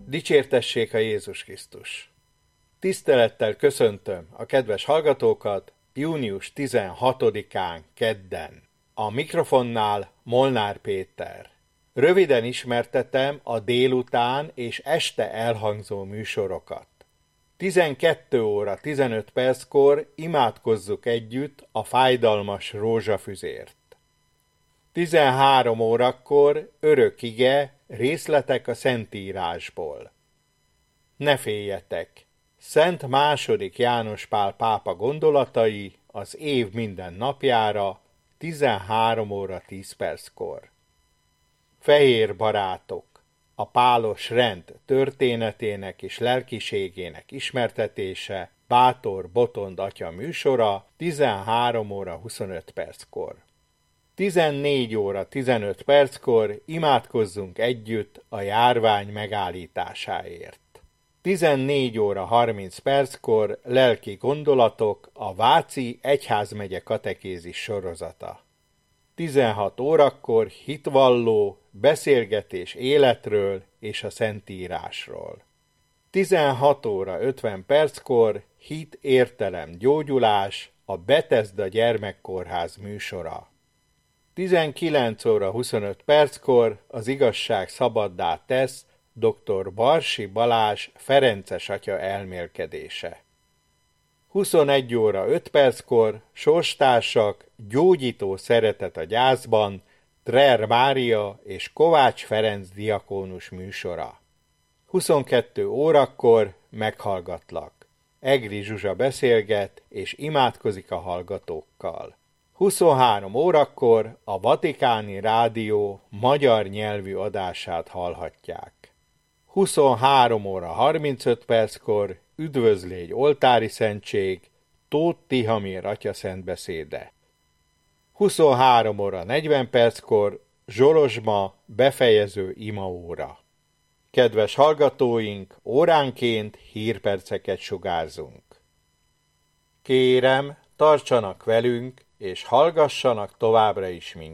Dicsértessék a Jézus Krisztus! Tisztelettel köszöntöm a kedves hallgatókat június 16-án kedden. A mikrofonnál Molnár Péter. Röviden ismertetem a délután és este elhangzó műsorokat. 12 óra 15 perckor imádkozzuk együtt a fájdalmas rózsafüzért. 13 órakor örök ige, részletek a Szentírásból. Ne féljetek! Szent II. János Pál pápa gondolatai az év minden napjára 13 óra 10 perckor. Fehér barátok! A pálos rend történetének és lelkiségének ismertetése, Bátor Botond atya műsora 13 óra 25 perckor. 14 óra 15 perckor imádkozzunk együtt a járvány megállításáért. 14 óra 30 perckor lelki gondolatok a Váci Egyházmegye katekézis sorozata. 16 órakor hitvalló, beszélgetés életről és a Szentírásról. 16 óra 50 perckor hit, értelem, gyógyulás, a Betesda gyermekkórház műsora. 19 óra 25 perckor az igazság szabaddá tesz dr. Barsi Balázs ferences atya elmélkedése. 21 óra 5 perckor sorstársak, gyógyító szeretet a gyászban, Trer Mária és Kovács Ferenc diakónus műsora. 22 órakor meghallgatlak. Egri Zsuzsa beszélget és imádkozik a hallgatókkal. 23 órakor a Vatikáni Rádió magyar nyelvű adását hallhatják. 23 óra 35 perckor üdvözlégy oltári szentség, Tóth Tihamír atya szentbeszéde. 23 óra 40 perckor Zsolozsma befejező imaóra. Kedves hallgatóink, óránként hírperceket sugárzunk. Kérem, tartsanak velünk, és hallgassanak továbbra is minket.